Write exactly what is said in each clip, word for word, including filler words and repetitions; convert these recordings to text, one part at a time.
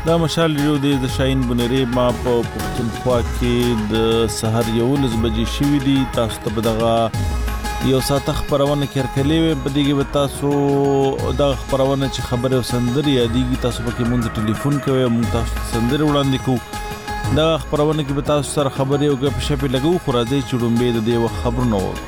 دا مشال ریډیو د شاهین بنيري ما په پښتونخوا کې د سحر یولس بجې شوې دي. تاسو ته به دغه یو ساعت خبرونه کړکلې وي په دې کې به تاسو د خبرونه چې خبره او سندري یادېږي تاسو په کې مونږ ټلیفون کوي مونږ تاسو سندري وړاندې کوو. دا خبرونه کې به تاسو سره خبرې او غږ شپې لګو خو راځي چې ډومبې د دې خبرونه وو.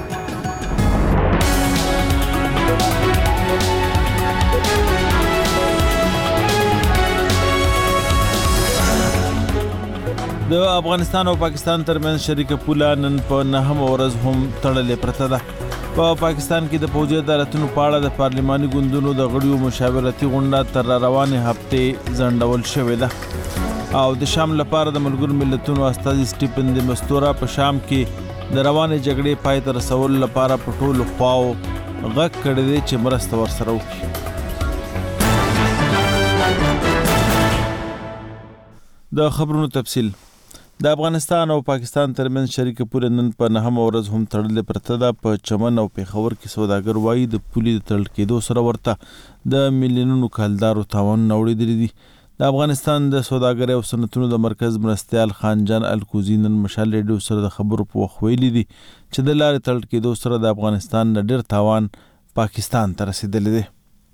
د افغانستان او پاکستان ترمنځ شریکه پوله نن په نهم ورځ هم تړلې پرته ده. په پاکستان کې د پوځي عدالتونو په اړه د پارلماني ګوندونو د غړیو مشاورتي غونډه تر روانې هفته ځنډول شوې ده او د شام لپاره د ملګرو ملتونو استازي سټیفن د مستورا په شام کې د روانې جګړې پای ته رسولو لپاره په ټولو خواو غږ کړی دی چې مرسته ورسره وکړي. د خبرونو تفصیل. د افغانستان او پاکستان ترمنځ شریکه پوله نن په نهم ورځ هم تړلې پرته ده. په چمن او پېښور کې سوداګر وایي د پولې د تړل کېدو سره ورته د میلیونونو کلدارو تاوانونه اورېدلي دي. د افغانستان د سوداګرۍ او صنعتونو د مرکز مرستیال خان جان الکوزي نن مشال ریډیو سره د خبرو په وخت ویلي دي چې د لارې تړل کېدو سره د افغانستان نه ډېر تاوان پاکستان ته رسېدلی دی.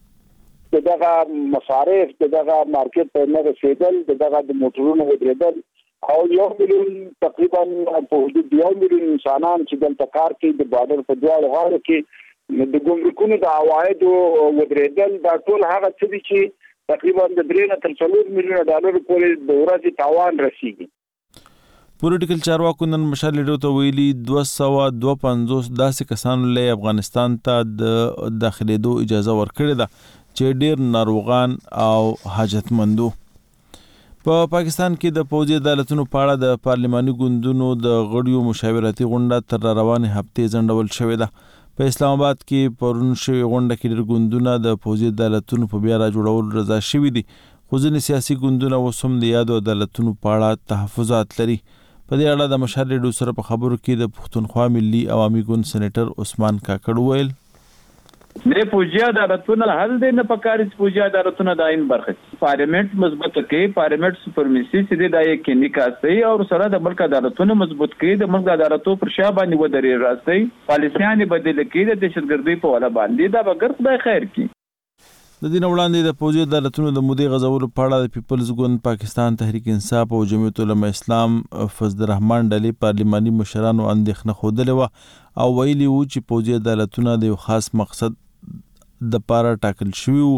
دغه مصارف دغه مارکیټ ته نه رسېدل دغه د موټرونو ودرېدل او یو میلیون تقریبا په حدود یو میلیون انسانان چې دلته کار کوي د بارډر په دواړو غاړو کې د ګمرکونو د عوایدو ودرېدل دا ټول هغه څه دي چې تقریبا د درې نه تر څلور میلیونه ډالر پورې د ورځې تاوان رسیږي. پولیټیکل چارواکو نن مشال ریډیو ته ویلي دوه سوه دوه پنځوس داسې کسانو له افغانستان ته د داخلېدو اجازه ورکړې ده چې ډېر ناروغان او حاجتمندو. په پاکستان کې د پوځي عدالتونو په اړه د پارلماني ګوندونو د غړیو مشاورتي غونډه تر روانې هفتې ځنډول شوې ده. په اسلام آباد کې پرون شوې غونډه کې ډېر ګوندونه د پوځي عدالتونو په بیا راجوړولو رضا شوي دي خو ځینې سیاسي ګوندونه اوس هم د یادو عدالتونو په اړه تحفظات لري. په دې اړه د مشال ریډیو سره په خبرو کې د پښتونخوا ملي عوامي ګوند سېنیټر عثمان کاکړ وویل د پوځي عدالتونو حل دی نه پکاري چې پوځي عدالتونه د عین برخه پارلیمنت مضبوط کوي پارلیمنت سپرمیسي چې د یقیني کاسي او سره د ملک عدالتونو مضبوط کوي د ملک عدالتونو پر شا باندې ودرې راځي پالیسیان بدل کوي د دهشتګردۍ په ولا باندې دا بغیر خدای خیر کی. د دین وړاندې د پوځي عدالتونو د مودې غزولو په اړه د پیپلز ګوند پاکستان تحریک انصاف او جمعیت العلماء اسلام فضل الرحمن ډلې پارلماني مشرانو اندېښنه ښودلې وه او ویلي وو چې پوځي عدالتونه د یو خاص مقصد د پاره ټاکل شوی وو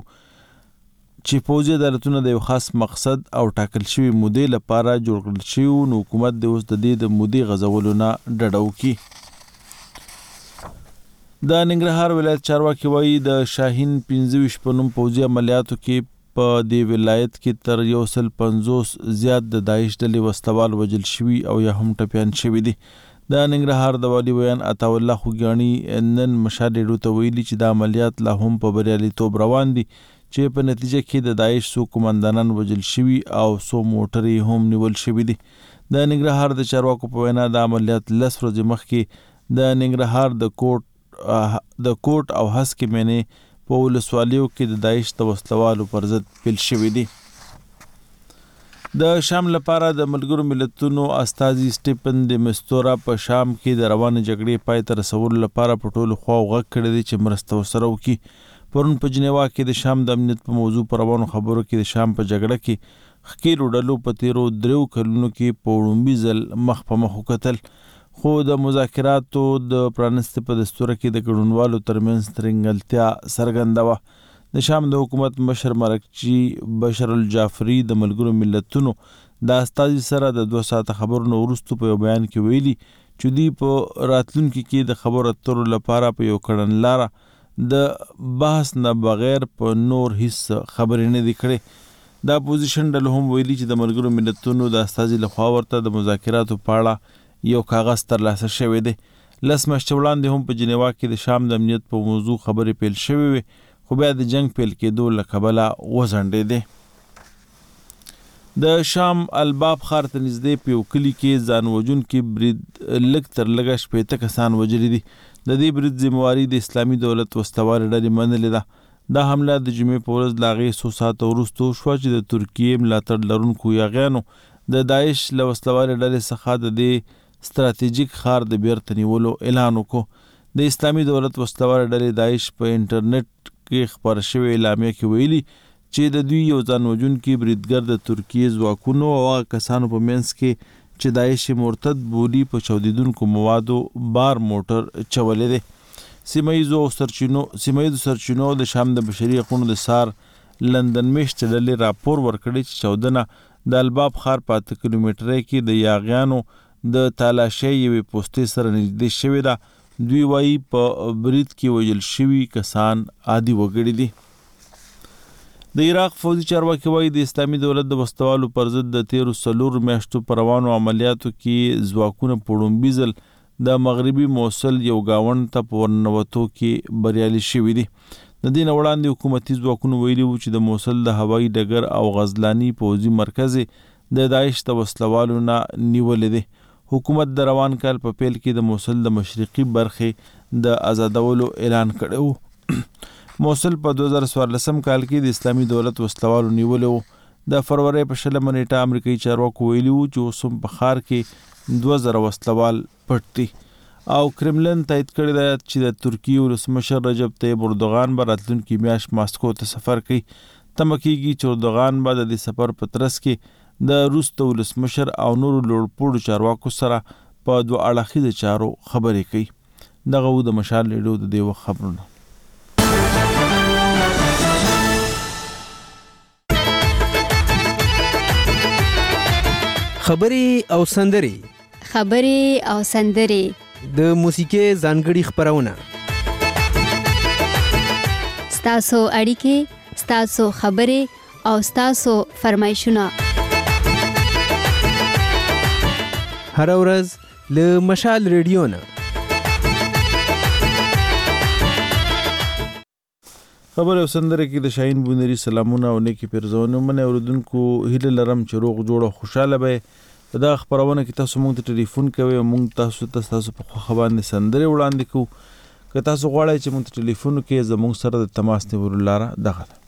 چې پوځي عدالتونه د یو خاص مقصد او ټاکل شوی مودې لپاره جوړ کړل شوی نو حکومت د اوس د دې د مودې غزولو نه ډډه وکړي. د ننګرهار ولایت چارواکي وایي د شاهین پنځه ویشت په نوم پوځي عملیاتو کې په دې ولایت کې تر یو سل پنځوس زیات د داعش ډلې وسلوال وژل شوي او یا هم ټپیان شوي دي. د ننګرهار د والي ویان عطا الله خوګیاڼي نن مشال ریډیو ته ویلي چې د عملیات لا هم په بریالیتوب روان دي چې په نتیجه کې د داعش څو قومندانان وژل شوي او څو موټرې هم نیول شوي دي. د ننګرهار د چارواکو په وینا د عملیات لس ورځې مخکې د ننګرهار د کوټ د کوټ او هسکې مینې په ولسوالیو کې د داعش د وسلوالو پر ضد پیل شوي دي. د شام لپاره د ملګرو ملتونو استازي سټیفن د مستورا په شام کې د روانې جګړې پای ته رسولو لپاره په ټولو خواو غږ کړی دی چې مرسته ورسره وکړي. پرون په جنیوا کې د شام د امنیت په موضوع پر روانو خبرو کې د شام په جګړه کې ښکېلو ډلو په تیرو دریو کلونو کې په وړومبي ځل مخ په مخ وکتل خو د مذاکراتو د پرانستې په دستور کې د ګډونوالو ترمنځ ترنګلتیا څرګنده وه. د شام د حکومت مشر مرکچي بشر الجعفري د ملګرو ملتونو د استازي سره د دوه ساعته خبرونو وروسته په یو بیان کې ویلي چې دوی په راتلونکي کې د خبرو اترو لپاره په یو کړنلاره د بحث نه بغیر په نور هیڅ خبرې نه دي کړې. د اپوزیشن ډلو هم ویلي چې د ملګرو ملتونو د استازي لخوا ورته د مذاکراتو په اړه یو کاغذ ترلاسه شوی دی. لس میاشتې وړاندې هم په جنیوا کې د شام د امنیت په موضوع خبرې پیل شوې وې خو بیا د جنگ پیل کېدو له کبله وځنډېدې. د شام الباب ښار ته نږدې په یو کلي کې ځان وژونکي برید لږ تر لږه شپېته کسان وژلي دي. د دې برید ذمهواري د اسلامي دولت وسلوالې ډلې منلې ده. دا حمله د جمعې په ورځ له هغې څو ساعته وروسته وشوه چې د ترکیې ملاتړ لرونکو یاغیانو د داعش له وسلوالې ډلې څخه د دې ستراتیژیک ښار د بیرته نیولو اعلان وکړو. د اسلامي دولت وسلوالې ډلې داعش په انټرنیټ کې خپره شوې اعلامیه کې ویلي چې د دوی یو ځان وژونکي بریدګر د ترکیې ځواکونو او هغه کسانو په منځ کې چې داعش مرتد بولي په چاودېدونکو موادو بار موټر چولی دی. سیمهیزو سرچینو سیمهیزو سرچینو د شام د بشري حقوقو د سار لندن میشتې ډلې راپور ورکړی چې چاودنه د الباب ښار په اته کیلومترۍ کې د یاغیانو د تالاشۍ یوې پوستې سره نږدې شوې ده. دوی وایي په برید کې وژل شوي کسان عادي وګړي دي. د عراق فوجي چارواکي وایي د اسلامي دولت د وسلوالو پر ضد د تیرو څلورو میاشتو په روانو عملیاتو کې ځواکونه په لومړي ځل د مغربي موصل یو گاوند ته په ورننوتو کې بریالي شوي دي. د دې نه وړاندې حکومتي ځواکونو ویلي وو چې د موصل د هوایي ډګر او غزلاني پوځي مرکز د داعش د وسلوالو نه نیولې دي. حکومت د روان کال په پیل کې د موصل د مشرقي برخې د آزادولو اعلان کړی و. موصل په دوه زره څوارلسم کال کې د اسلامي دولت وسلوالو نیولې وو. د فروری په شلمه نیټه امریکایي چارواکو ویلي وو چې اوس هم په ښار کې دوه زره وسلوال پټ دي. او کرملن تایید کړی دی چې د ترکیې ولسمشر رجب طیب اردوغان به راتلونکي میاشت ماسکو ته سفر کوي. تمه کېږي چې اردوغان به د دې سفر په ترڅ کې د روس د ولسمشر او نورو لوړپوړو چارواکو سره په دوه اړخیزو چارو خبرې کوي. دغه و د مشال ریډیو د دې وخت خبرونه. خبرې او سندرې خبرې او سندرې د موسیقي ځانګړي خبرونه ستاسو اړیکې ستاسو خبرې او ستاسو فرمایشونه هر ورځ له مشال ریډیو نه. خبر او سندره کې د شاهین بونری سلامونه او نیکی پیرزونه منه اوردونکو هیله لرم چې روغ جوړ او خوشاله به. په دا خبرونه کې تاسو مونږ ته ټلیفون کوئ او مونږ تاسو ته تاسو په خوښه باندې سندرې وړاندې کوو. که تاسو غواړئ چې مونږ ته ټلیفون وکړئ زموږ سره د تماس نیولو لاره دغه ده.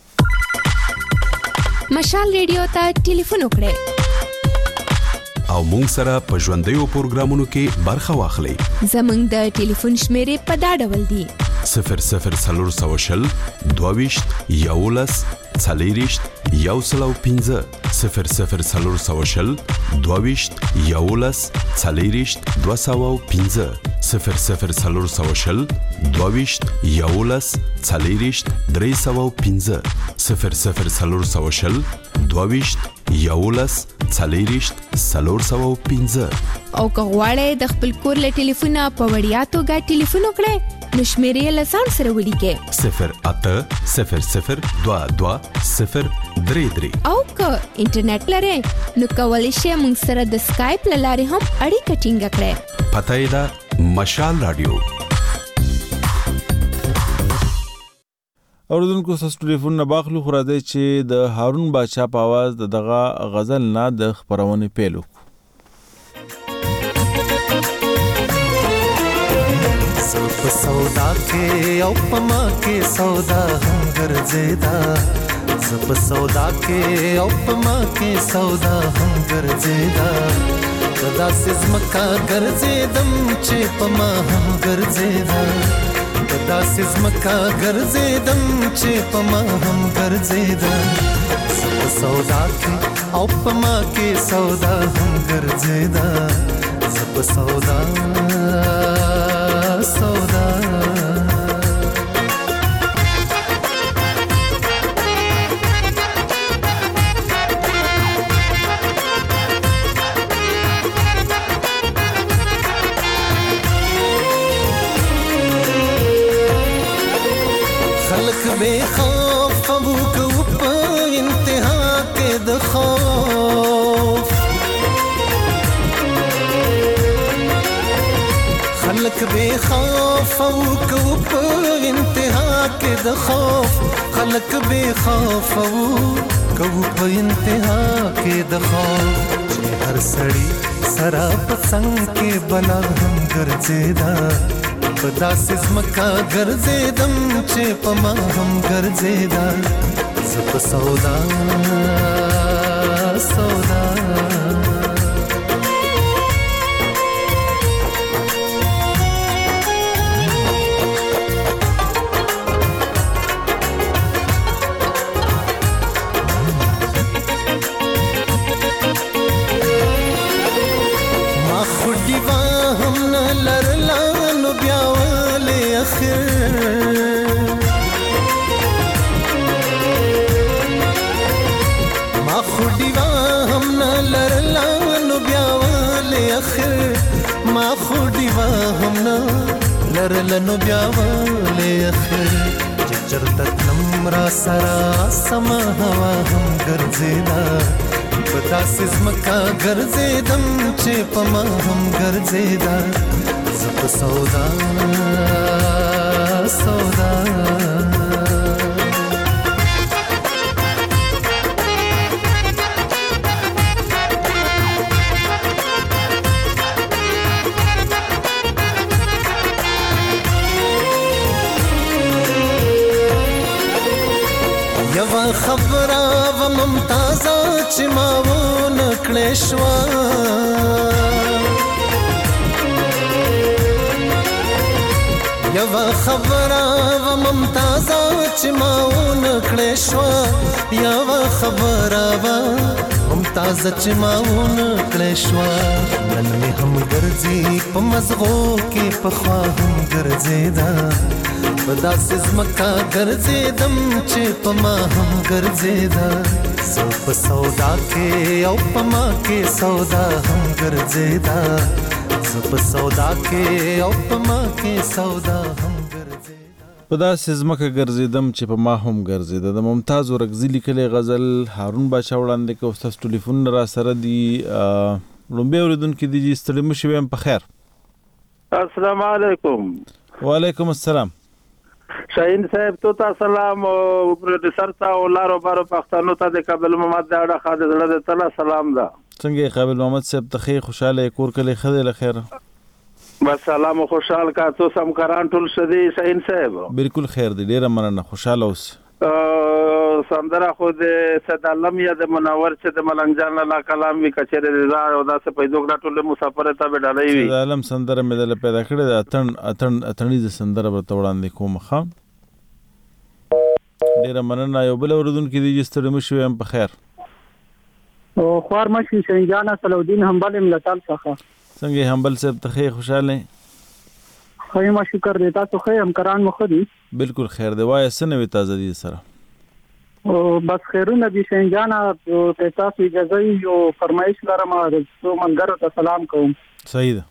مشال ریډیو ته ټلیفون وکړئ او مونږ سره په ژوندیو پروګرامونو کې برخه واخلئ. زموږ د ټلیفون شمیرې په دا ډول دي: صفر صفر څلور سوه شل دوه ویشت یولس څلېرویشت یو سل او پنځه صفر صفر څلور سوه شل دوه ویشت یولس څلېرویشت دوه سوه او پنځه صفر صفر څلور سوه شل دوه ویشت یولس څلېرویشت درې سوه او پنځه صفر صفر څلور سوه شل دوه ویشت یولس څلېرویشت څلور سوه او پنځه. او که غواړئ د خپل کور له ټلیفونه په وړیا توګه ټلیفون وکړئ نو شمیرې له ځان سره ولیکئ: صفر اته صفر صفر دوه دوه صفر درې درې. او که انټرنیټ لرئ نو کولی شئ موږ سره د سکایپ له لارې هم اړیکه ټینګه کړئ. پته یې ده مشال راډیو. اوردونکو تاسو ټلیفون نه باخلو خو راځئ چې د هارون باچا په आवाज د دغه غزل نه د خبرونې پیل وکړو. په سودا کې او په ما کې سودا هم ګرځېدا زه په سودا کې او په ما کې سودا هم ګرځېدا په داسې ځمکه ګرځېدم چې په ما هم ګرځېدا په داسې ځمکه ګرځېدم چې په ما هم ګرځېدا زه په سودا کې او په ما کې سودا هم ګرځېدا زه په سودا سودا خلق بے خوف ابو کو په انتها کې د خوف خلق بے خوف او کو په انتها کې د خوف خلق بے خوف او کو په انتها کې د خوف چې هر سړی سره په څنګ کې بلا هم ګرځېدا په داسې ځمکه ګرځېدم چې په ما هم ګرځېدا زه په سودا سودا ما خو دیوا هم نه لرلا نو بیا ولې اخر ما خو دیوا هم نه لرلا نو بیا ولې اخر چې چرته تم را سره سما هوا هم ګرځېدا په داسې ځمکه ګرځېدم چې په ما هم ګرځېدا زه په سودا سودا یوه خبره و ممتازه چې ما ونه کړې شوه یوه خبره و ممتازه چې ما ونه کړې شوه یوه خبره و ممتازه چې ما ونه کړې شوه نن مې هم ګرځي په مزغو کې پخوا هم ګرځېده په داسې ځمکه ګرځېدم چې په ما هم ګرځېده زه په سودا کې او په ما کې سودا هم ګرځېده زه په سودا کې او په ما کې سودا هم ګرځېده په داسې ځمکه ګرځېدم چې په ما هم ګرځېده د ممتاز ورکزي لیکلې غزل هارون باچا وړاندې کوي ستاسو ټلیفون را سره دی لومبي اوریدونکو دی چې ستړي مشي ویم په خیر السلام علیکم وعلیکم السلام شاهین صاحب تو تا سلام او پروډوسر تا او لارو بارو پښتنو ته د قابل محمد داړه خاطر زړه د تعالی سلام ده څنګه قابل محمد صاحب ته خیر خوشاله کور کله خدای له خیر بس سلام او خوشحال کا تو سم کران ټول شدي شاهین صاحب بالکل خیر دی ډیره مننه خوشاله اوس سندره خو د صد علم یا د منور چې د ملنګ جان الله کلام وی کچره رضا او داسې پیدا کړه ټول مسافر ته به ډالۍ وی صد علم سندره مې دل پیدا کړې د اتن اتن اتنې د سندره به توړاندې کوم خام ډیره مننه یو بل اوردونکو دی چې ستړي مشي ویم په خیر او خوار مشي شنجان صلاح حنبل ملتال څخه څنګه حنبل صاحب ته خیر خوشاله خیمه شکر دیتا تو خیر همکاران مخدي بالکل خیر دی وای سنوي تازه دي سره او بس خیرونه دي شنجانا ته تاسو اجازه یو فرمایش لرم او منګرو ته سلام کوم صحیح ده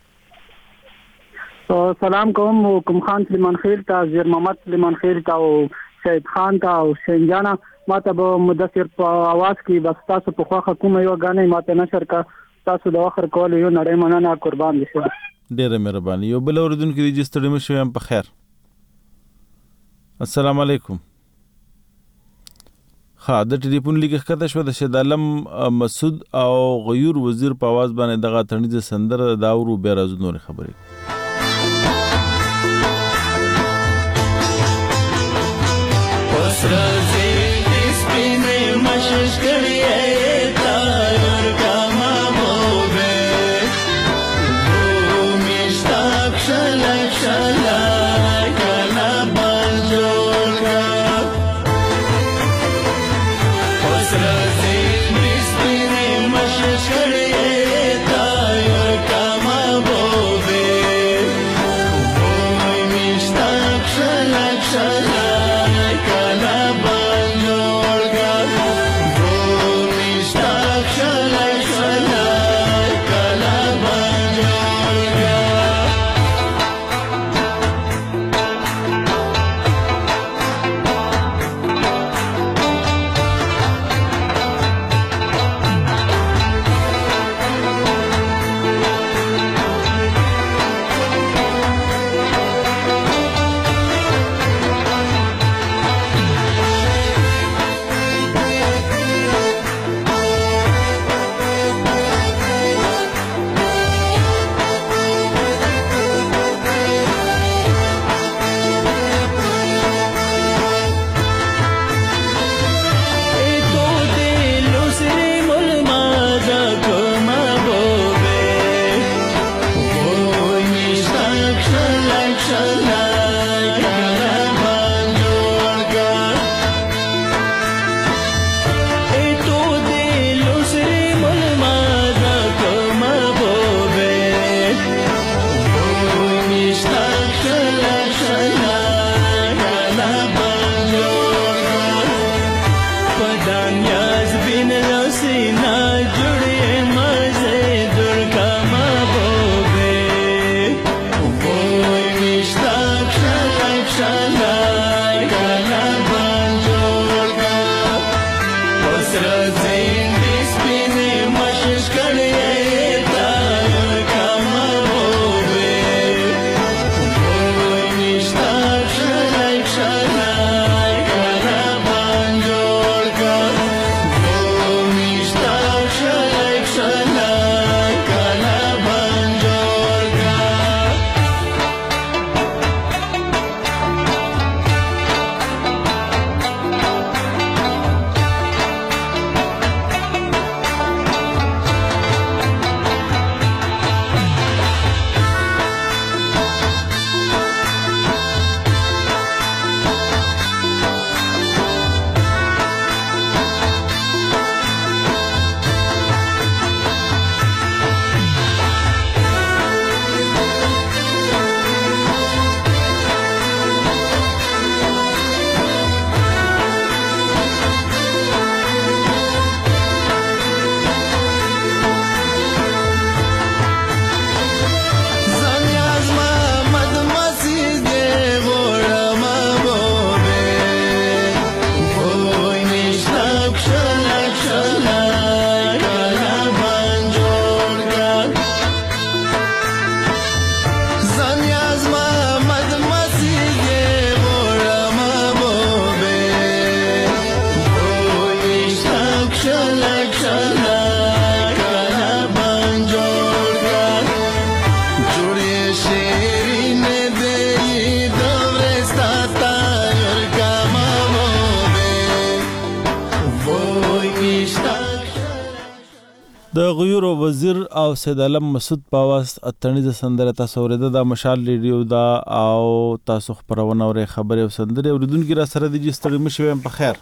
سلام کوم کوم خان سلیمان خیل ته زیر محمد سلیمان خیل ته او شهید خان ته او شنجانا ماته به مدثر په आवाज کې بس تاسو په خواخه کوم یو غانې ماته نشر کا تاسو د اخر کول یو نړۍ مننه قربان دي ډیره مهرباني یو بل اوردونکو دی چې ستړي مشي ویم په خیر السلام علیکم ها د ټلیفون لیک کته شو د شهید عالم مسعود او غیور وزیر په आवाज باندې دغه تنیزه سندره داورو بیراز نور خبرې Shri د غیور وزیر او سید علم مسعود په आवाज اتنیزه سندره تاسو اوریده د مشال ریډیو دا او تاسو خبرونه اوري خبرې او سندره اوریدونکو را سره د جستړي مشوي په خیر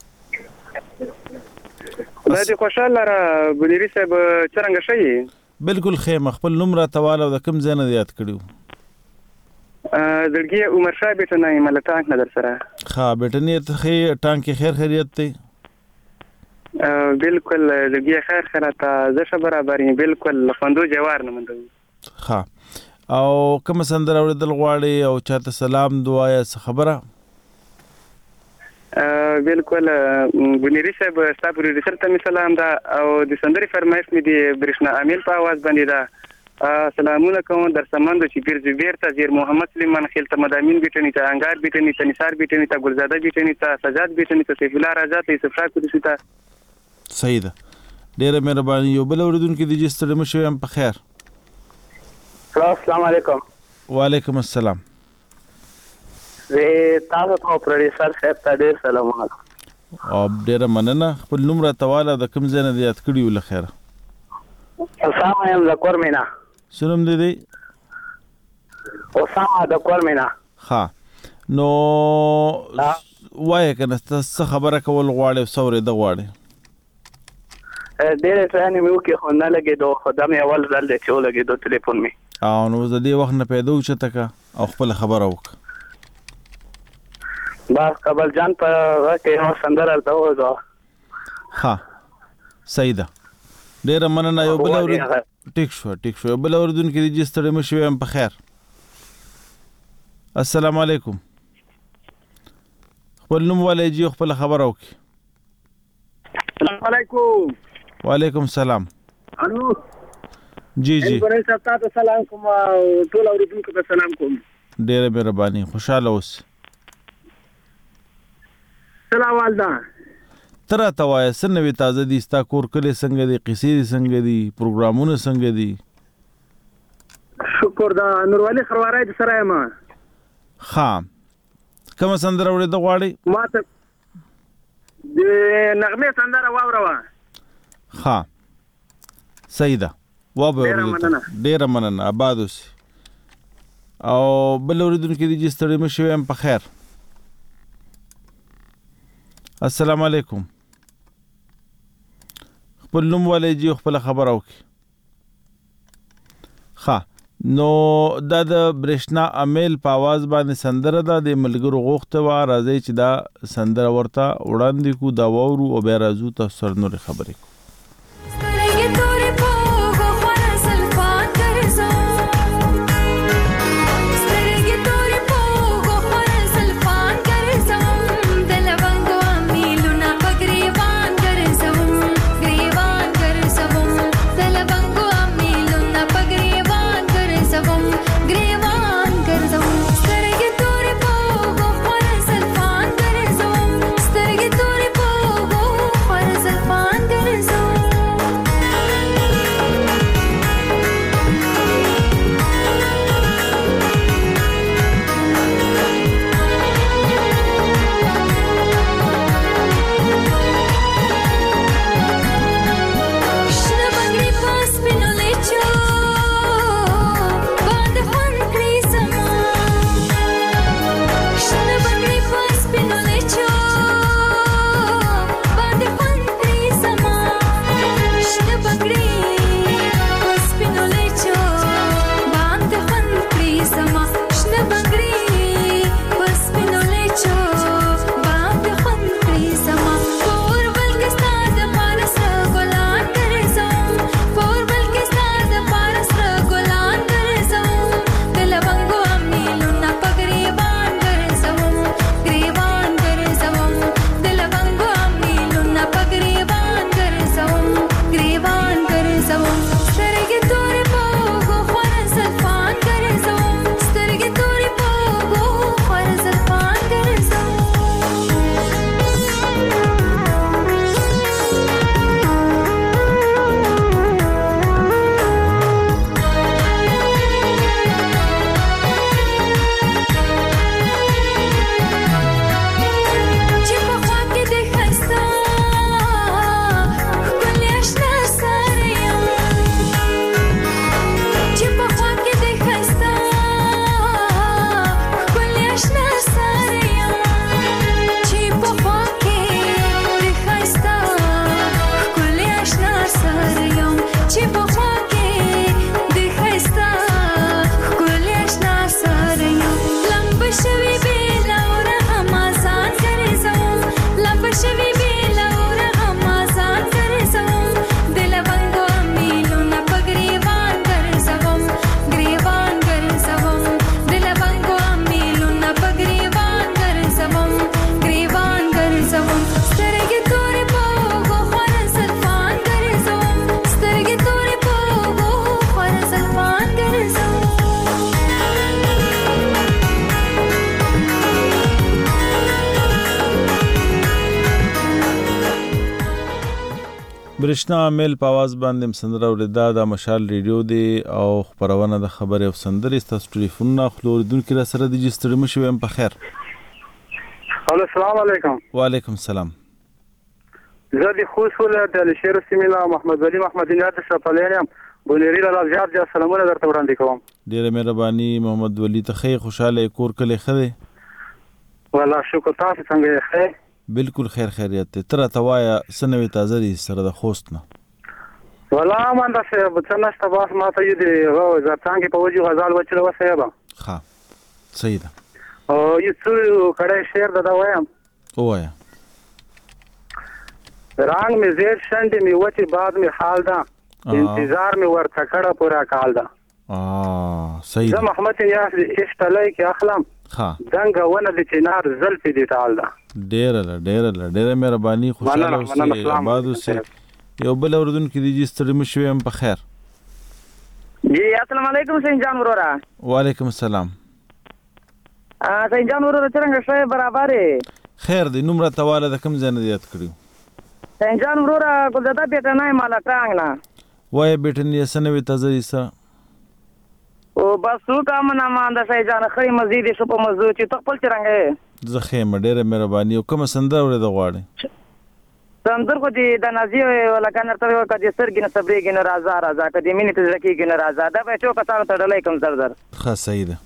دا د خوشاله را ګليري صاحب څنګه شي بالکل خیم خپل نوم را تواله د کوم ځای نه یاد کړیو دلګي عمر شاه بیت نه ملتان نظر سره ها بیت نه ته ټانک خیر خیریت ته بالکل دغه خیر خیرته زه خبره برابرې بالکل خوندو جوار نه مندو ها او کوم سندره اوریدل غواړي او چاته سلام دعا یا خبره بالکل ګنيري صاحب تاسو پروډوسر ته سلام دا او د سندري فرمایش مې دی برښنا امیل په आवाज باندې دا سلامونه کوم در سمند چې پیر زبیر ته زیر محمد سلیمان خیل ته مدامین بیٹنی ته انګار بیٹنی ته نثار بیٹنی ته ګلزاده بیٹنی ته سجاد بیٹنی ته سیف الله راجا ته یوسف شاه کوسی ته صحیح ده ډیره مهرباني یو بل اوریدونکو د جستړي مشوي هم په خیر السلام علیکم وعلیکم السلام زه تاسو ته پروډوسر صاحب ته ډیر سلامونه او ډیره مننه خپل نوم را تواله د کوم ځای نه یاد کړیو له خیره اسامه یم د کورمینا سلام دې دی اسامه د کورمینا ها نو وای کنه څه خبره کول غواړي سورې د غواړي ډېر څه نه مې وکي خو نه لګېدو خو دا مې اول ځل دی چې ولګېدو ټلیفون مې او نو زه دې وخت نه پیدا وچته کا او خپل خبره وکړه بس قبل جان په کې نو سندره ته وځه ها صحیح ده ډېر مننه یو بل اورید ټیک شو ټیک شو یو بل اوریدونکو دې جستړي مشوي هم په خیر السلام علیکم خپل نوم ولې جی خپل خبره وکړي السلام علیکم وعلیکم السلام انو جی جی پرې ستاسو سلام کوم ټول اوریدونکو ته سلام کوم ډېر مهرباني خوشاله اوس سلام والدا تر تا وای سنوي تازه دي ستا کور کله څنګه دي قصې دي څنګه دي پروګرامونه څنګه دي شکر دا نورولي خروارای د سره ما ها کوم سندره وړي د غواړي ما ته د نغمه سندره واوروا ها صحیح ده و به ډیر مننه آباد اوس او بل اوریدونکو دي چې ستړي مشوي هم په خیر السلام علیکم خپل نوم ولې جی خپل خبر اوکي ها نو دا د برښنا امیل په आवाज باندې سندره ده د ملګرو غوښته و راځي چې دا سندره ورته وړاندې کو دا وورو او بیا راځو تاسو سره نور خبرې کو There برشنا عامل په आवाज باندې سندره وردا د مشال ریډیو دی او خبرونه د خبرې او سندرې ستاسو ټلیفون خپل اوریدونکو را سره د جستړم شوم په خیر. السلام علیکم. وعلیکم السلام. زه د خوست ولایت د شیر سیمه محمد ولی محمد نیات شپلینم بونری له زیات زیات سلامونه درته وړاندې کوم. ډیره مهرباني محمد ولی ته خیر خوشاله کور کله خده والله شکر تاسو څنګه خیر بالکل خیر خیریت ته تر توایا سنوي تازه دي سره د خوست نه والله من دا څه بچنه باس ما ته دې غو زرتانګي په وجه غزال وچله وسیبا ها صحیح ده او یو څو کړه شعر دا وایم وایا رنگ می زیر شندې می وتی بعد می حال دا انتظار می ورته کړه پورا کال دا اه صحیح زه محمد یاس اشتلای کې اخلم ها څنګه ونه د چنار زلفې دي تعال دا ډیر لا ډیر لا ډیر مهرباني خوشاله اوسئ آباد اوسئ یو بل اوردون کې دي ستړي مشوي هم په خیر. جی السلام علیکم سین جان ورورا. وعلیکم السلام. ا سین جان ورورا څنګه شې برابر خیر دی نمبر تواله د کم ځنه یاد کړیو. سین جان ورورا ګلدادا بیٹه نه مالا ټانګ نه وای بیٹه نه سنوي تازه ایسا او بس تو کام نه مان د سین جان خړی مزید شو په مزو چې تخپل چرنګ زخه مډره مهرباني او کوم سندر ورې د غواړي سندر خو دې د نازي ولا کنه تر یو کدي سرګینه صبرېګینه رازا رازا کدي مینه ته ځکیګینه رازا دا به چوکا تاسو ته ډلای کوم زر زر ښه صحیح ده.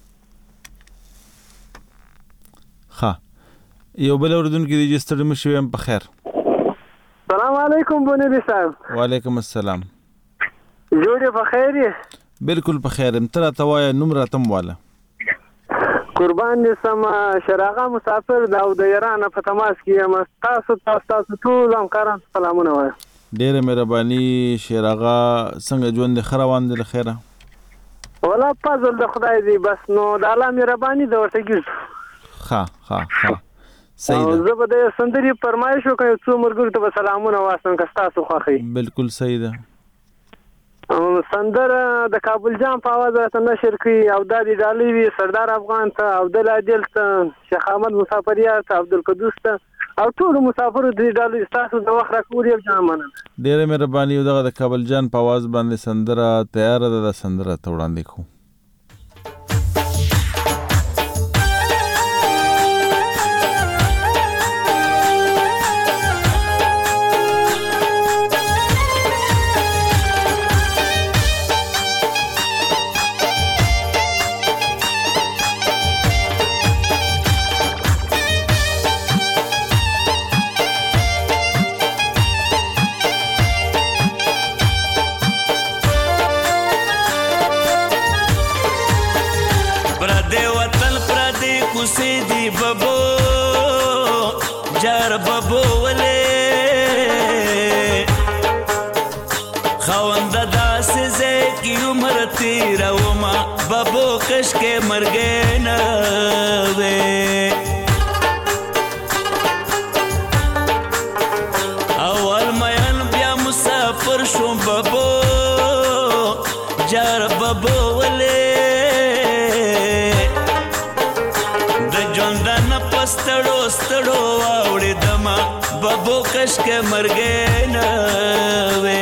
ها یو بل اوردون کې دې ستړي مشوي هم په خیر. السلام علیکم بونی صاحب. وعلیکم السلام. جوړې په خیر یې؟ بالکل په خیر ام تر توایا نمبر تم والا قربان دې سم شراغه مسافر دا د ایران په تماس کې یم تاسو تاسو ټول همکاران سلامونه وایم. ډېره مهرباني شراغه څنګه ژوند خروان دي خیره ولا فضل د خدای دی بس نو د الله مهرباني د ورته کیږي. ها ها ها صحیح ده. زه به د سندري فرمایش وکړم څو مرګ ته سلامونه واسم که تاسو خوښي. بالکل صحیح ده. سندر د کابل جام په आवाज راته نشر کړي او د ډالۍ وی سردار افغان ته او د عادل ته شیخ احمد مسافریات ته عبدالقدوس ته او ټول مسافر د ډالۍ تاسو د وخت راکوري جامانه ډېر مهرباني او د کابل جان په आवाज باندې سندره تیار ده د سندره ته وړاندې کو. बबो कश के मर गए न वे अवल मयन बिया मुसाफर शो बबो जार बबो वले द जोंदा न पस्तड़ो स्तड़ो आवड़े दमा बबो कश के मर गए न वे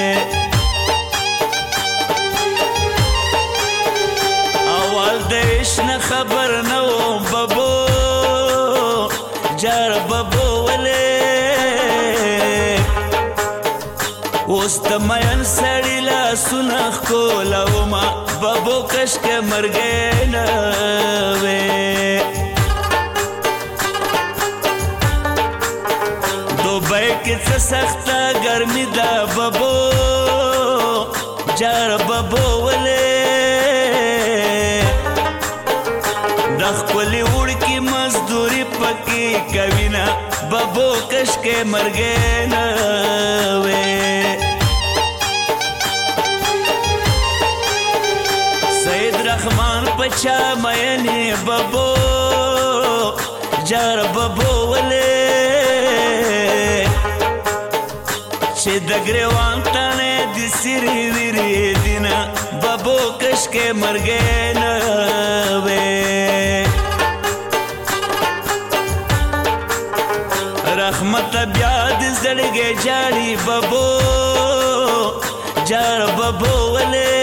न खबर न हो बबो जार बबो वले उस्त मयन सड़ीला सुनख को लवमा बबो कश के मर गए न वे दुबई की सख्ता गर्मी दा बबो जार बबो वले खपली उड़की मजदूरी पकी कविना बबो कश के मर गए न वे सईद रहमान पचा मयने बबो जार बबो वले चे दगरेवान ताने दिसिरी विरी दिना बबो कश के मर गए न वे रहमत ब्याद زړګې جاړي ببو جار ببو ولې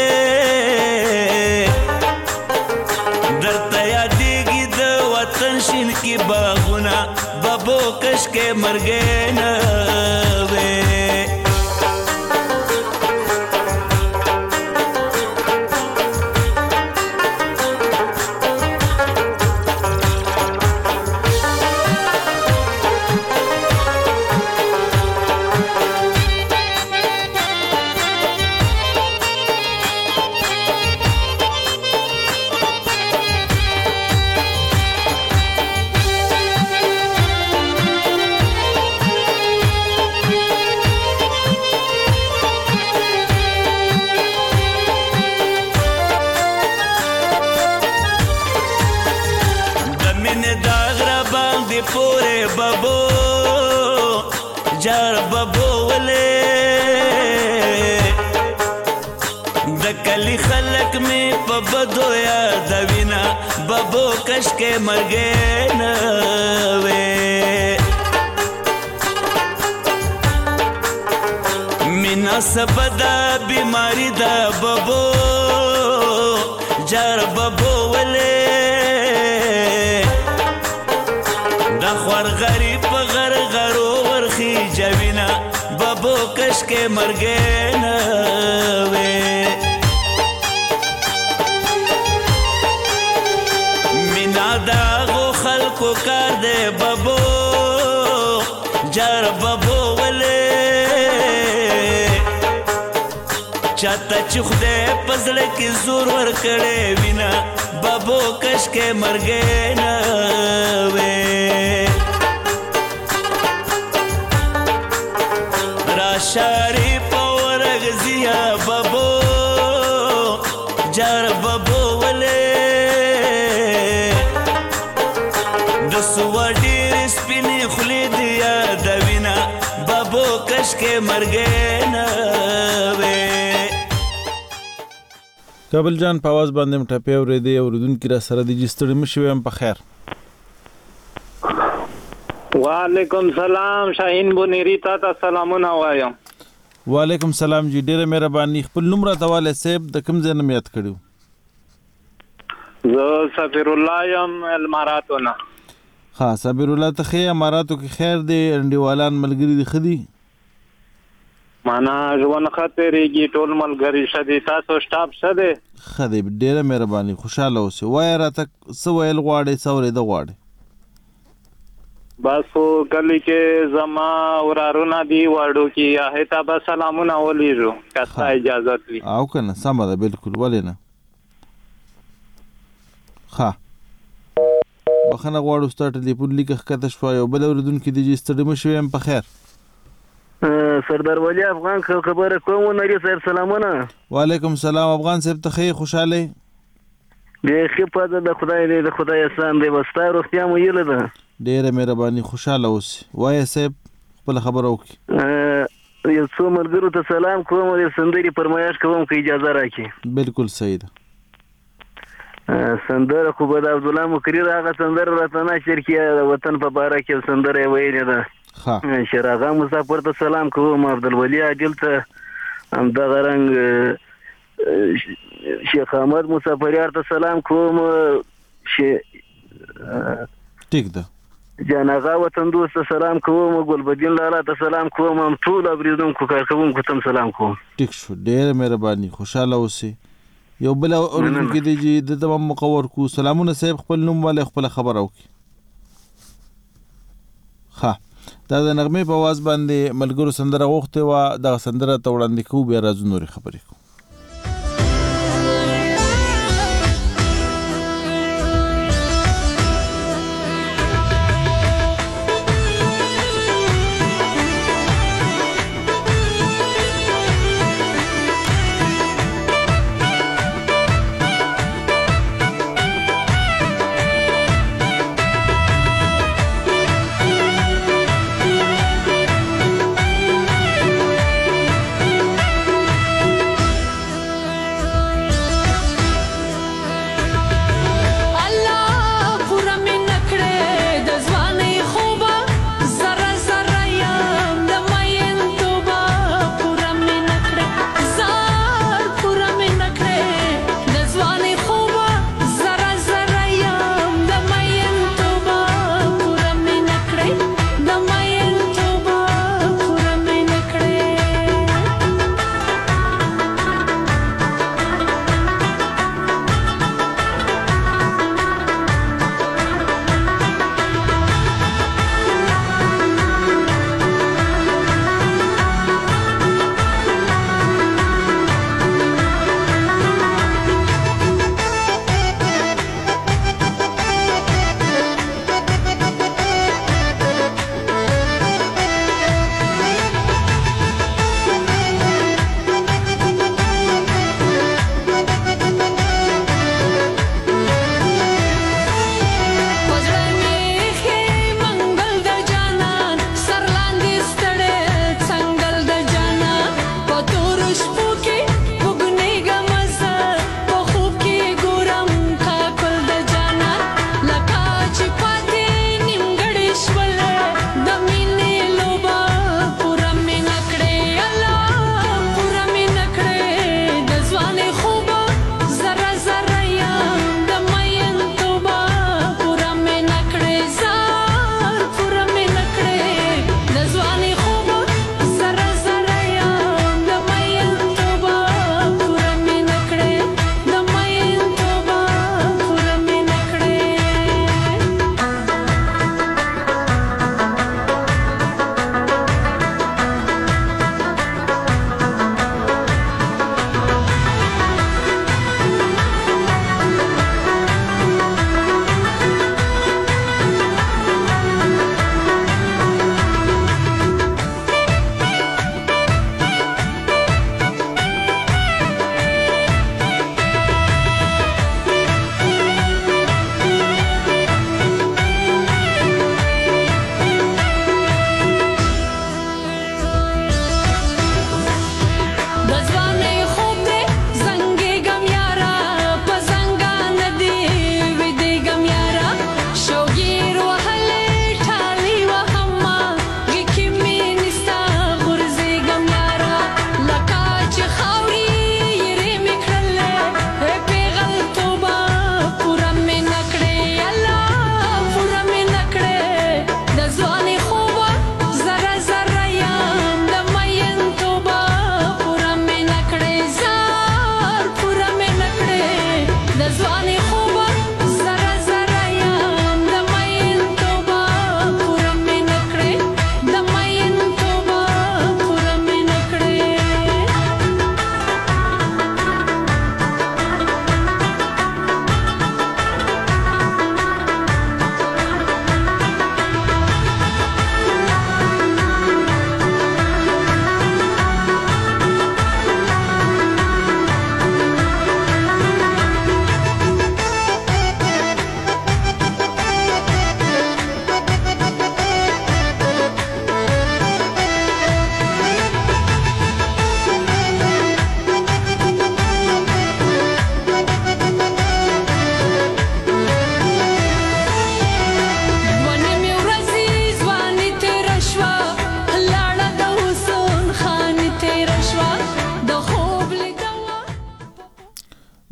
درته یادېږي د وطن شین کې باغونه ببو کشکې مرګې نه وې پورے ببو جار ببو ولے د کلی خلق میں په بدو یادوینا ببو کشکې مرګې نه وې مینا سبدا بیماری دا ببو جار ببو ولے خور غریب په غر غرو ورخي جوینا ببو کشکې مرګې نه وې مینا داغو خلکو کار دې ببو جار ببو ولې چاته چې خدای په زړه کې زور ورکړی وینا ببو کشکې مرګې نه وې شریف ورغزیا ببو جار ببو ولې د سوه ډېر سپینې خولې دې یادوینا ببو کشکې مرګې نه وې کابل جان په آواز باندې مټپې اورېدې اورېدونکي را سره دي چې ستړي مه شوي هم په خیر وعلیکم سلام شاهین بونیری تا ته سلامونه وایم وعلیکم سلام جی ډیره مهرباني خپل نوم راته والي صاحب د کوم ځای نه مې یاد کړو زه سفیر الله یم اماراتو نه ها سفیر الله ته خیر اماراتو کې خیر دی انډیوالان ملګري دي ښه دي معنا ژوند خطرېږي ټول ملګري ښه دي تاسو سټاف ښه دی ښه دی ډیره مهرباني خوشحاله اوسئ وایه راته څه ویل غواړئ څه اورېده غواړئ بس کلی کې زما ورارونه دي واړو کې هغه ته به سلامونه ولیږو که ستا اجازت وي او که نه سمه ده بلکل ولې نه ښه بخښنه غواړو ستا ټلیفون لیکه ښکته شوه یو بل اورېدونکي دي چې ستړي مه شوي یم په خیر سردار ولی افغان خبره کوم نری صاحب سلامونه وعلیکم سلام افغان صاحب ته ښه خوشحاله ډېر ښه پته د خدای دی د خدای احسان دی بس ستا روغتیا مو هیله ده ډېره مهرباني خوشحاله اوسئ وایه صاحب خپله خبره وکړي یو څو ملګرو ته سلام کوم د سندرې فرمایش کوم که اجازه راکړي بلکل صحیح ده سندره خو به د عبدالله مکرر هغه سندره راته نشر کړي د وطن په باره کې سندره یې ویلې ده شراغه مسافر ته سلام کوم عبدالولي عادل ته همدغه رنګ شیخ احمد مسافریار ته سلام کوم ټیک ده جان آغا وطن دوست ته سلام کوم ګلبدین لالا ته سلام کوم هم ټول اوریدونکو کارکوونکو ته سلام کوم ټیک شو ډېره مهرباني خوشحاله اوسئ یو بل اورېدونکی دی چې د ته هم مقور کړو سلامونه صاحب خپل نوم والی خپله خبره وکړي ښه دا د نغمې په آواز باندې ملګرو سندره غوښتې وه دغه سندره ته وړاندې کوو بیا راځو نورې خبرې کوو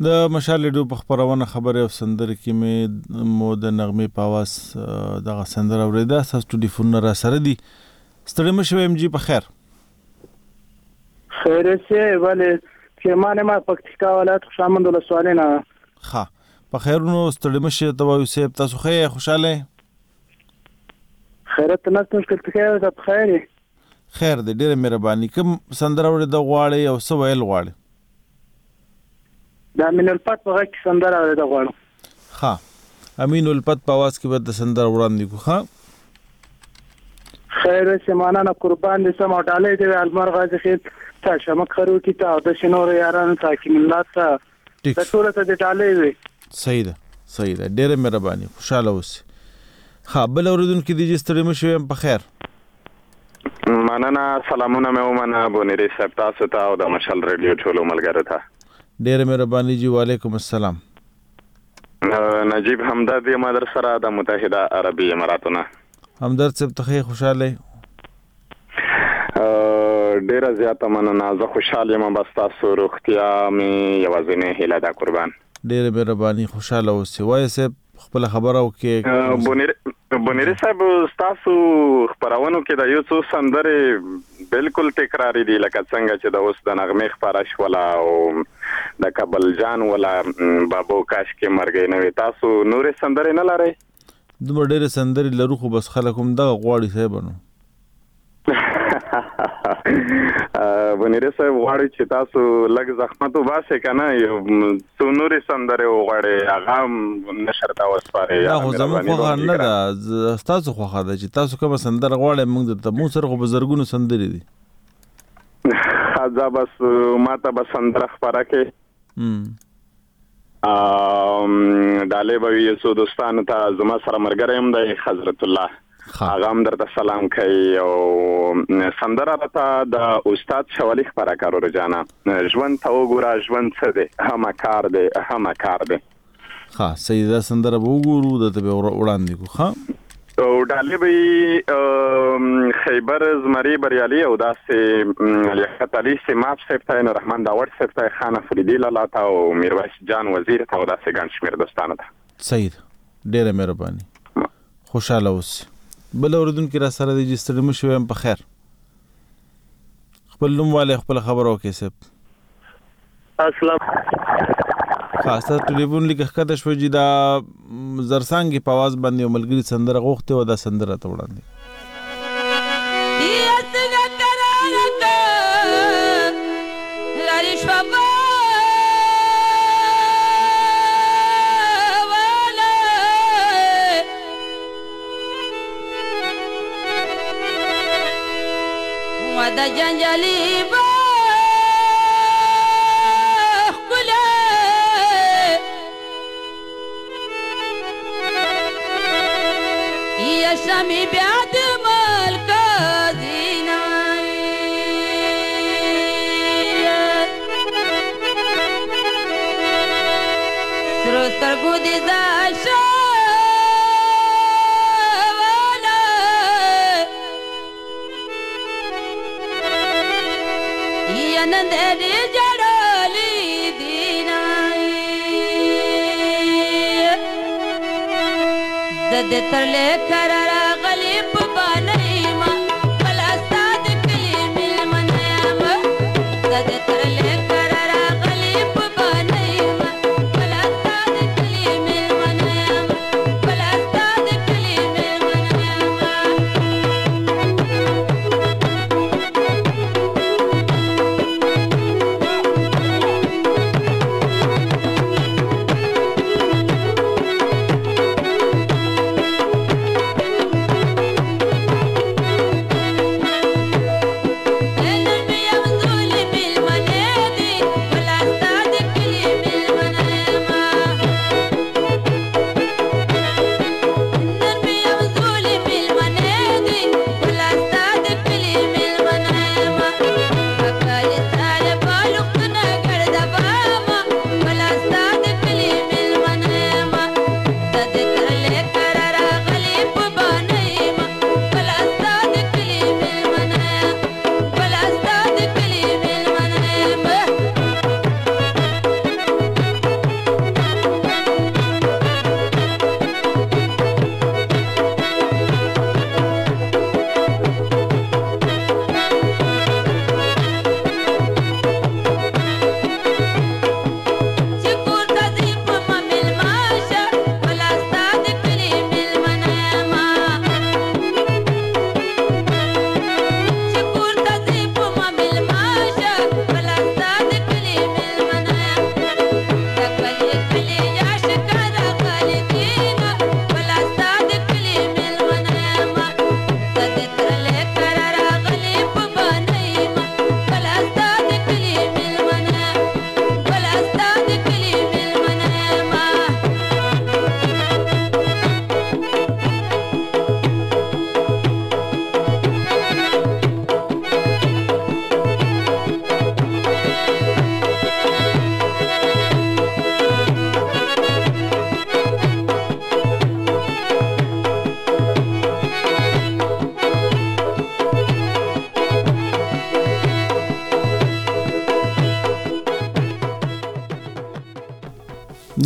د مشال ریډیو په خبرونه خبرې او سندرې کې مې مو د نغمې په اواز دغه سندره اورېده. ستاسو ټلیفونونه را سره دي. ستړي مه شوئ ایم جي په خیر. خیر سه ولې کرمان ما پکتیکا ولایت خوشامند ولسوالۍ نه. ښه په خیرونو ستړي مه شئ ته وایو صاحب. تاسو ښه یې خوشحاله یې؟ خیرت نشته مشکل ته خیر ده په خیر یې. خیر دی ډېره مهرباني. کوم سندره اورېده غواړئ او څه ویل غواړئ؟ د امین الفت په غږ کې سندره اورېده غواړم. ښه امین الفت په اواز کې به د سندره وړاندې کړو. ښه خیر سه مننه قربان دې سم او ډالۍ دې المر غازي خیر تا شمک خرو کی تا د شنور یارانو تا کی ملت تا د ټول ته د ډالۍ وي. صحیح ده صحیح ده ډېره مهرباني. خوشاله اوسئ. ښه بل اورېدونکي دي چې ستړي مه شئ په خیر. مننه سلامونه مې ومنه بونیری صاحب تاسو ته او د مشال ریډیو ټولو ملګرو ته. ډېره مهرباني جی. وعلیکم السلام. نجیب همدرد یم در سره د متحده عربي اماراتونه. همدرد صاحب ته ښه خوشاله یې؟ ډیره زیاته مننه. زه خوشحال یم بس تاسو روغتیا مې یوازینۍ هیله ده قربان. ډیره مهرباني. خوشاله اوسئ. وایه صاحب خپله خبره وکړئ. بونیری صاحب ستاسو خپرونو کې د یو څو سندرې بالکل تکراري دي لکه څنګه چې د اوس د نغمې خپاره شوله او د کابل جان ولا بابو کاش کې مرګې نه وي. تاسو نورې سندرې نه لرئ؟ دومره ډېرې سندرې لرو خو بس خلک هم دغه غواړي صاحبانو. بونیری صاحب غواړي چې تاسو لږ زحمت وباسئ که نه یو څو نورې سندرې وغواړئ هغه هم نشر ته وسپارئ. دا خو زموږ خوښه نه ده ستاسو خوښه ده چې تاسو کومه سندره غواړئ موږ درته موږ سره خو به زرګونو سندرې دي. ځه بس ما ته به سندره خپره کړئ. ډالۍ به وي یو څو دوستانو ته. زما سره ملګری هم دی حضرت الله هغه هم درته سلام کوي او سندره راته د استاد شوالی خپره کړو رجانا. ژوند ته وګوره ژوند څه دی همه کار دی همه کار دی. ښه صحیح ده سندره به وګورو درته به وړاندې کړو. ښه او ډالۍ به خیبر زمري بریالي او داسې لیاقت علي سیماب صاحب ته رحمان داوړ صاحب ته خان افریدي لالا ته او میرویس جان وزیر ته او داسې ګڼ شمېر دوستانو ته. صحیح ده ډېره مهرباني. خوشحاله اوسئ. بل اورېدونکي را سره دی چې ستړي مه شوئ په خیر. خپل نوم والی خپله خبره وکړئ صاحب. السلام ښه ستا ټلیفون لیکه ښکته شوی چې دا زرڅانګې په اواز باندې یو ملګري سندره غوښتې وه دا سندره ته وړاندې. د جنجالي با خله یا شمی بیا د ملک زینا سر سترګو دې زاشه نن دې جړلې دینا د دې ترلې قرار غلي په باندې ما بل استاد کلی مل منام د دې ترلې قرار غلي په باندې ما بل استاد کلی مل منام بل استاد کلی مل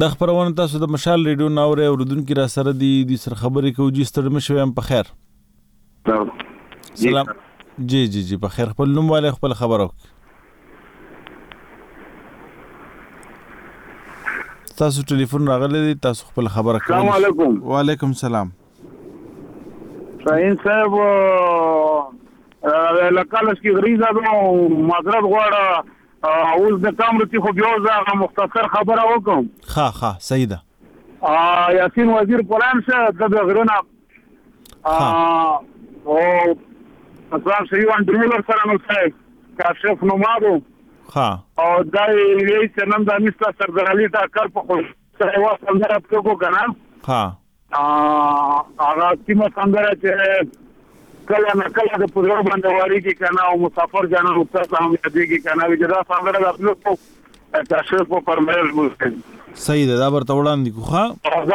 د خبرونه تاسو د مشال ریډیو ناوره اوردونکو را سره دی د سر خبرې کوي ستړي مشوي هم په خیر سلام جی جی جی په خیر خپل نوم والے خپل خبرو تاسو ټلیفون راغلی دی تاسو خپل خبره کوئ السلام علیکم وعلیکم السلام شاهین صاحب لکالس کی غریزه دو معذرت غواړه اوس د کامرتي خو بیا زه مختصر خبره وکم ها ها صحیح ده یاسین وزیر پلان شه د غرونه او اصلا شریوان ډریلر سره نو څه کاشف نومادو ها او دای وی چې نن د مستا سردرالي تا کار په خو سره واسم درته کو کنه ها ا هغه کیمه څنګه چې کله نه کله د پودرو باندې واری کې کنه او مسافر جانا رخصت هم دیږي کنه وجدا څنګه د خپل په تاسو په پرمایل مو صحیح ده دا ورته وړاندې کو ښه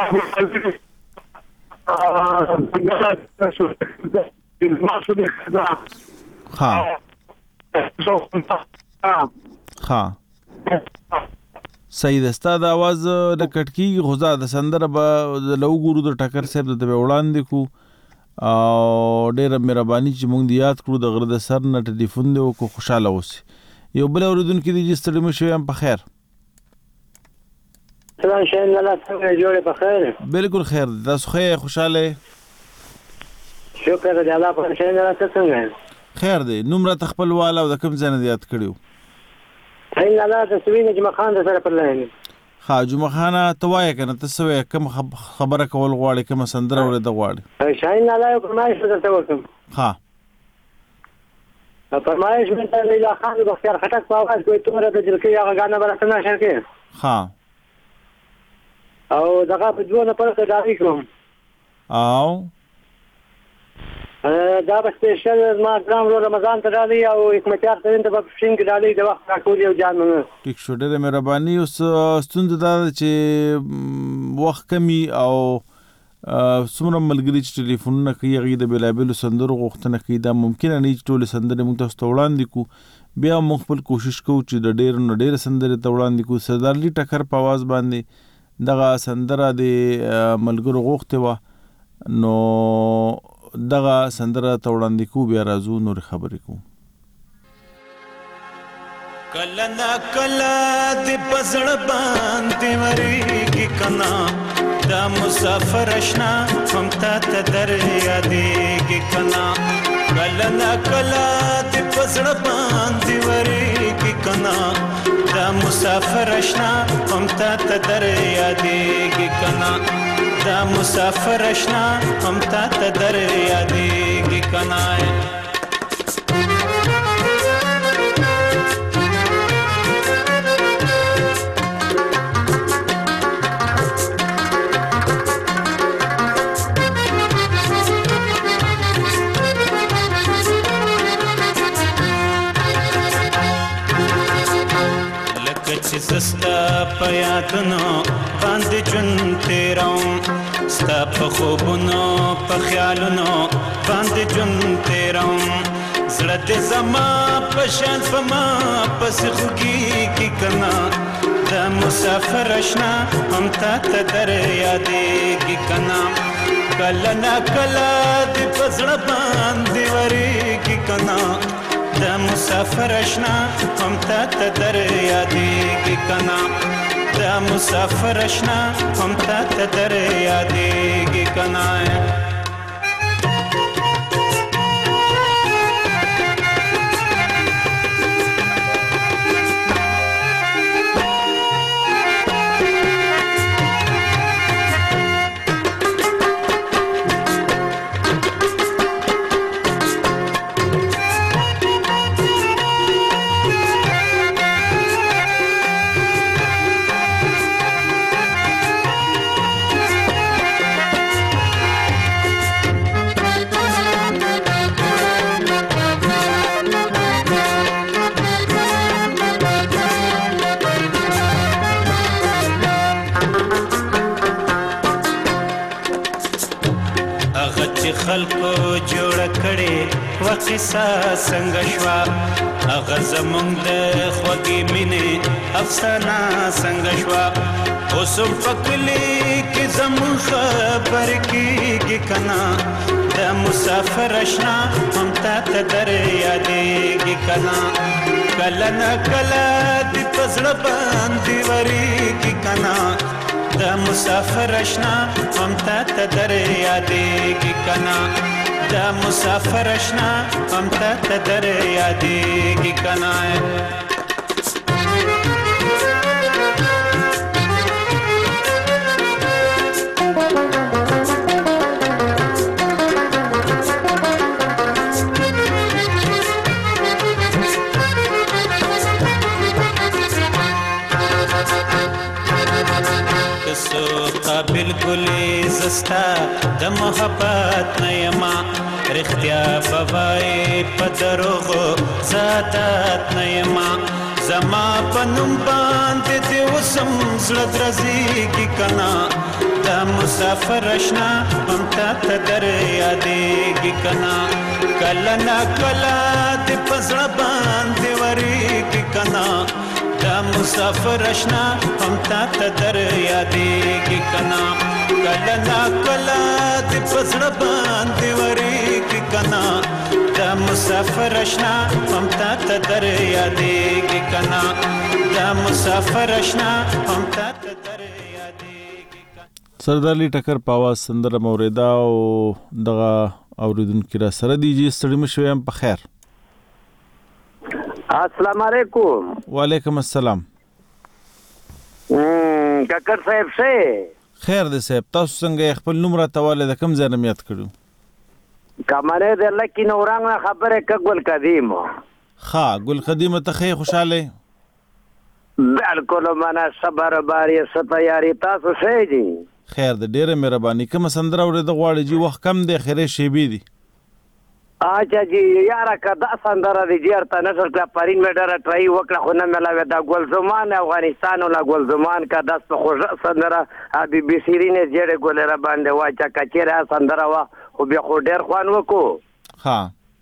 ها ها صحیح ده ستا د आवाज د کټکی غوزا د سندره به د لوګورو د ټکر صاحب د وړاندې کو او ډیره مهرباني چې مونږ دی یاد کړو د غره د سر نه ټلیفون دی او خوشاله اوسئ یو بل اوریدونکو دی چې ستړي مشوي هم په خیر سلام شاهین الله څنګه جوړه په خیر بالکل خیر تاسو خیر خوشاله شکر دې الله په شاهین الله څنګه خیر دی نوم را تخپل والا او د کوم ځای نه یاد کړیو شاهین الله د سوینه جمع خان د سره پر لاین ها جمعه خانه توای کنه تاسو کوم خبره کول غواړي کوم سندره ورته غواړي شاهین الله یو فرمایش درته وکم ها فرمایش مې ته لیلا خان د بختیار خټک په आवाज کوي تور د جلکی هغه غانه برسنه شرکې ها او دغه په ځونه پر ته داوی کوم او دا به سپیشل ما ګرام رو رمضان ته ډالي او حکمتیار ته د بفشینګ ډالي د وخت راکول یو جان نه ټیک شو ډېره مهرباني اوس ستوند دا چې وخت کمی او څومره ملګری چې ټلیفونونه کوي هغه د بلابل سندرو غوښتنه کوي دا ممکن نه چې ټول سندرې موږ تاسو ته وړاندې کو بیا موږ خپل کوشش کوو چې د ډېر نه ډېر سندرې ته وړاندې کو سردارلی ټکر په आवाज باندې دغه سندره د ملګرو غوښته و نو دغه سندره ته وړاندې کو بیا راځو نور خبرې کو کله نا کله د پزړ باندې وریږي کنا دا مسافر اشنا هم تا ته در یادېږي کنا کله نا کله د پزړ باندې وریږي کنا دا مسافر اشنا هم تا ته در یادېږي کنا دا مسافر اشنا هم تا ته در یادېږي کنا سستا په یادونو باندې جون تیروم ستا په خوبونو په خیالونو باندې جون تیروم زړه دې زما په شان په ما پسې خوږېږي کنه دا مسافر اشنا هم تا ته در یادېږي کنه کله نا کله دې په زړه باندې وریږي کنه دا مسافر اشنا هم تا ته در یادېږي کنا دا مسافر اشنا هم تا ته در یادېږي کنا خلکو جوړ کړي وقصه څنګه شوا هغه زمونږ د خوږې مینې افسانه څنګه شوا اوسم پکلی کی زمون خبر کیږي کنا د مسافر اشنا هم تا ته در یادېږي کنا کله نه کله د پزړه باندې وریږي کنا د مسافر اشنا هم تا ته در یادېږي کنا د مسافر اشنا هم تا ته در یادېږي کنا بالکل زستا د محبت نیما رختیا بوای په دروغو زادت نیما زما پنوم باندې دی وسم زړه درځيږي کنا د مسافر اشنا هم تا ته در یادېږي کنا کله نا کله د پزړه باندې وریږي کنا د مسافر اشنا هم تا ته در یادېږي کنا کله نا کله د پزړه باندې وریږي کنا د مسافر اشنا هم تا ته در یادېږي کنا د مسافر اشنا هم تا ته در یادېږي سردار علی ټکر په आवाज سندره موریدا او دغه اوریدونکو را سره دیږي ستړي مشو هم په خیر السلام علیکم وعلیکم السلام ککر صاحب څه خیر دې صاحب تاسو څنګه خپل نوم را تواله د کوم ځای نه یاد کړو کمره د لکی نورانګ خبره کګل قدیم ها ګل قدیم ته خې خوشاله بالکل معنا صبر باری ستیاری تاسو څه دي خیر دې ډېره مهرباني کوم سندره ورته غواړي جی وخت کم دی خیره شی بي دي اچھا جی یاره کدا سندره دی جرته نشر کړه پرین مډر ټرای وکړه خو نه ملاوي دا ګل زمان افغانستان ولا ګل زمان کا داس په خوږه سندره ابي بي سیرینه جړه ګل را باندې واچا کچره سندره وا خو به خو ډیر خوان وکړو ها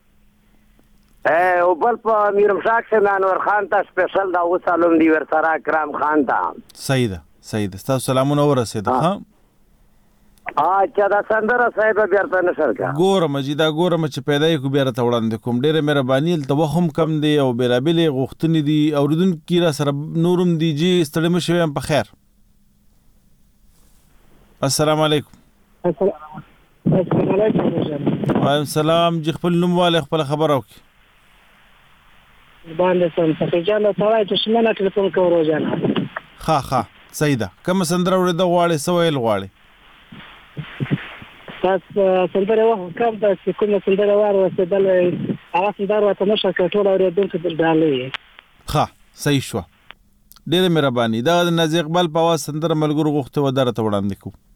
اے او بل په میرم شاک سے انور خان ته سپیشل دا وسالم دی ور سره کرام خان ته سید سید تاسو سلامونه ورسېده ها اچھا دا سندره صاحب بیرته نشر کا ګورم چې دا ګورم چې پیدای کو بیرته وړاندې کوم ډېره مهرباني ته وخم کم دی او بیرابلې غوښتنې دي اوریدونکو را سره نورم دی جی ستړي مشو هم په خیر السلام علیکم السلام علیکم وعلیکم السلام جی خپل نوم والے خپل خبر اوکي باندې سم څه جان ته وای چې شمنه ټلیفون کوو روزانه ها ها سیدا کوم سندره ورته غواړي سویل غواړي تاسو سندره واه کوم تاسو کوم سندره واره وسدل هغه سندره ته نشه کټول اوریدونکو د ډالې ها صحیح شو ډېر مهرباني دا د نازي اقبال په आवाज سندره ملګرو غوښته وداره ته وړاندې کو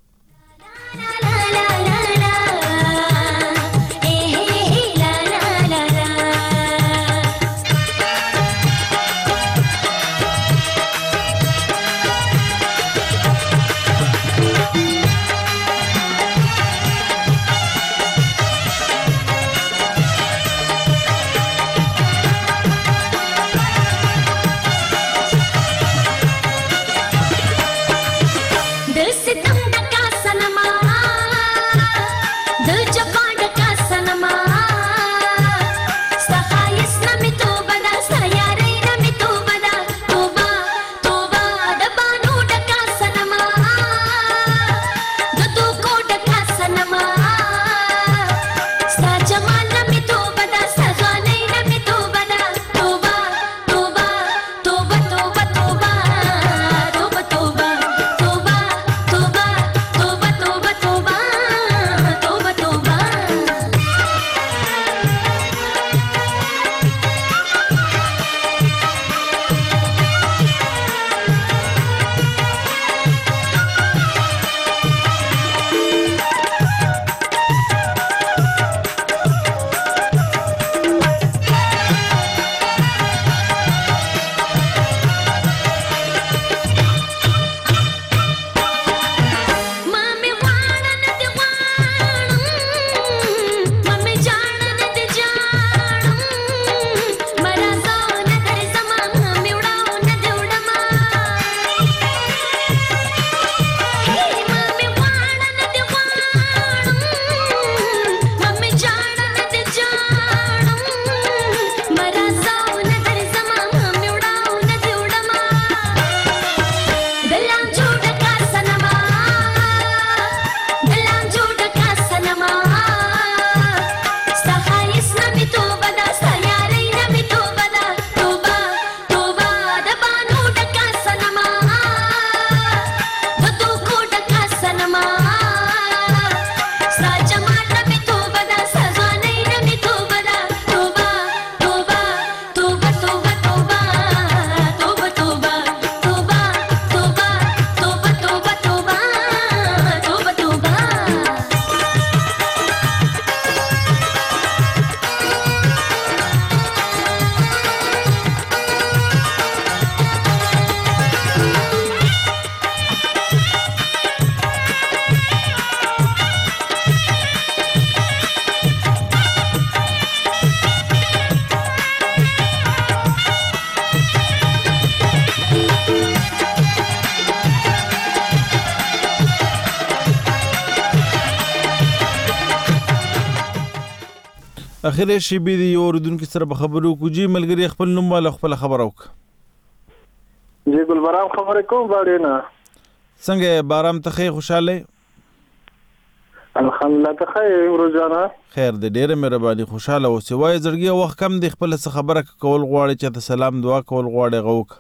اخر شي به دی اوردونکو سره به خبرو کو جی ملګری خپل نوم والا خپل خبر اوک جی ګلبرام خبرې کوم باندې نه څنګه بارام ته خوشاله الحمدلله ته خیر روزانه خیر دې ډېره مهرباني خوشاله اوسې وای زړګي وخت کم دی خپل څه خبره کول غواړي چې ته سلام دعا کول غواړي غوک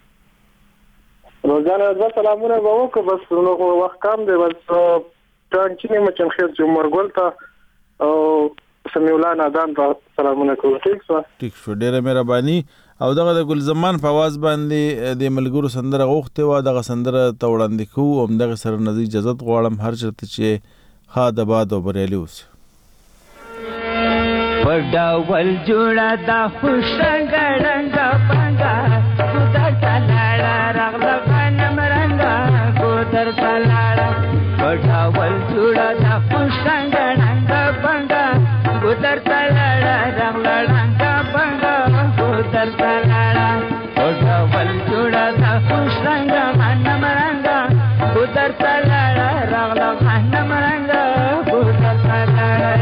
روزانه زه سلامونه به وکړم بس نو وخت کم دی بس ټانچینه مچن خیر چې مرګول ته او سمیع الله نادان ته سلامونه کوم ټیک شو ټیک شو ډېره مهرباني او دغه د ګل زمان په आवाज باندې د ملګرو سندره غوښته و دغه سندره ته وړاندې کوو هم دغه سره نزي اجازه غواړم هر چرته چې ها د باد او بریالي اوس پډاول جوړه دا خوشنګړنګ پنګا ګودر تلاړه رغله غنم رنگا ګودر تلاړه پډاول جوړه دا خوشنګړنګ پنګا ګودر تلاړه رغله رنگ پنګا ګودر تلاړه پډاول جوړه دا خوشنګ غنم رنگا ګودر تلاړه رغله غنم رنگا ګودر تلاړه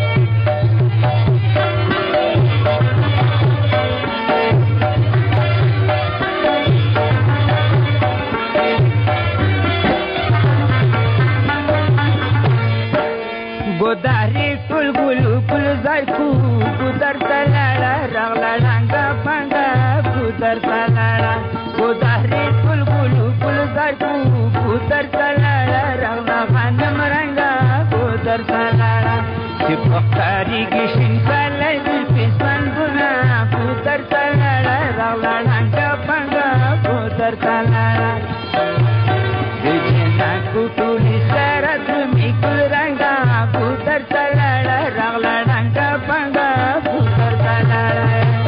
ګوداري ټول ګلو ګل ځای کو ګودر تلاړه رغلا ډنګا پنګا ګودر تلاړه ګوداري ټول ګلو ګل ځای کو ګودر تلاړه رغلا غنم رنگا ګودر تلاړه چې پخاري کې شین کله دې پسند ګنا ګودر تلاړه رغلا ډنګا پنګا ګودر تلاړه دې جنا کو ټولي سره می ګل رنگا ګودر تلاړه رغلا ډنګا پنګا ګودر تلاړه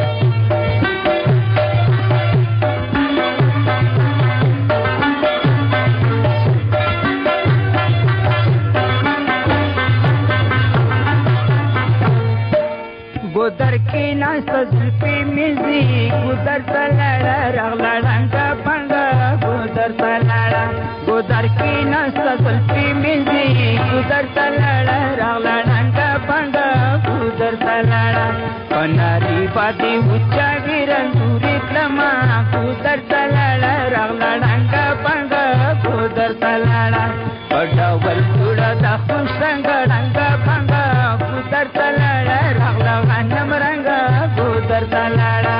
ګودر کې ناست زلفي مزي ګودر تلاړه رغلا ډنګا پنګا ګودر تلاړه ګودر کې ناست زلفي مزي ګودر تلاړه رغلا ډنګا پنګا ګودر تلاړه پناري باندې وچا ګرندوري کلمه ګودر تلاړه رغلا ډنګا پنګا ګودر تلاړه پډاول جوړه د خوشنګ ډنګا پنګا ګودر تلاړه رغلا غنم رنگا ګودر تلاړه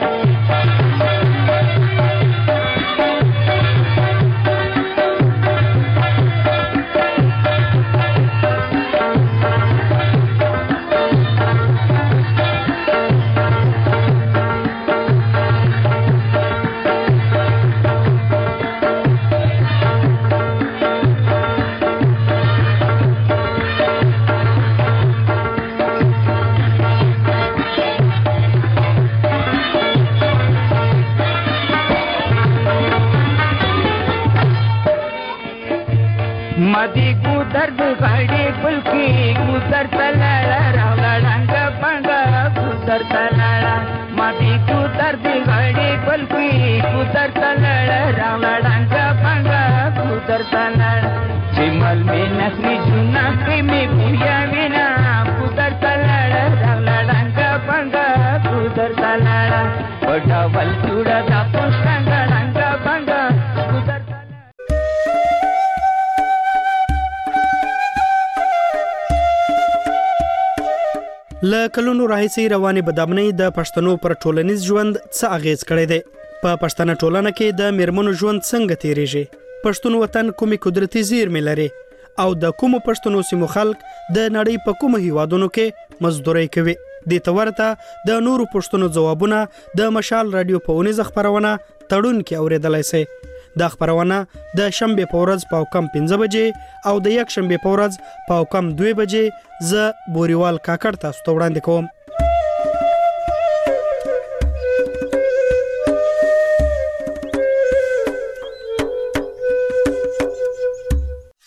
مدي ګودر د غړې بلکې ګودر تلاړه رغلا ډنګا پنګا ګودر تلاړه مدي ګودر د غړې بلکې ګودر تلاړه رغلا ډنګا پنګا ګودر تلاړه چې مل می نخري جنا کې می بویا وینا ګودر تلاړه رغلا ډنګا پنګا ګودر تلاړه پټاول جوړه دا پښتنګ ډنګا پنګا ګودر له کلونو راهیسې روانې بدامنۍ د پښتنو پر ټولنیز ژوند څه اغیز کړی دی په پښتنه ټولنه کې د میرمنو ژوند څنګه تیریږي پښتون وطن کومې قدرتي زیرمې لري او د کومو پښتنو سیمو خلک د نړۍ په کومو هیوادونو کې مزدوري کوي دې ته ورته د نورو پښتنو ځوابونه د مشال رادیو په اونیزه خبرونه تړون کې اوریدلای شي دا خبرونه د شنبه په ورځ په کم پنځه بجې او د یک شنبه په ورځ په کم دوه بجې ز بوريوال کاکړ تاسو ته وړاندې کوم